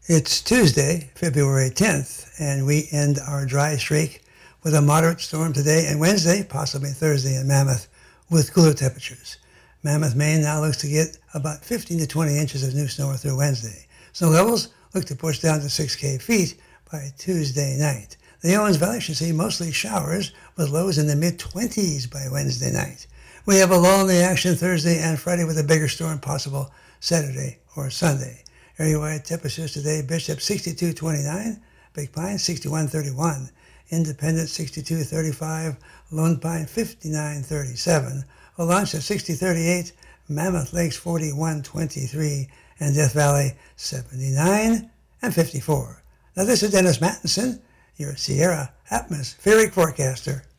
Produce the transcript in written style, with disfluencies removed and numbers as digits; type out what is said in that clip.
It's Tuesday, February 10th, and we end our dry streak with a moderate storm today and Wednesday, possibly Thursday in Mammoth, with cooler temperatures. Mammoth, Maine now looks to get about 15 to 20 inches of new snow through Wednesday. Snow levels look to push down to 6K feet by Tuesday night. The Owens Valley should see mostly showers with lows in the mid-20s by Wednesday night. We have a lull in the action Thursday and Friday with a bigger storm possible Saturday or Sunday. Area-wide temperatures today: Bishop 62.29, Big Pine 61.31, Independence 62.35, Lone Pine 59.37, Olancha 60.38, Mammoth Lakes 41.23, and Death Valley 79 and 54. Now this is Dennis Mattinson, your Sierra atmospheric forecaster.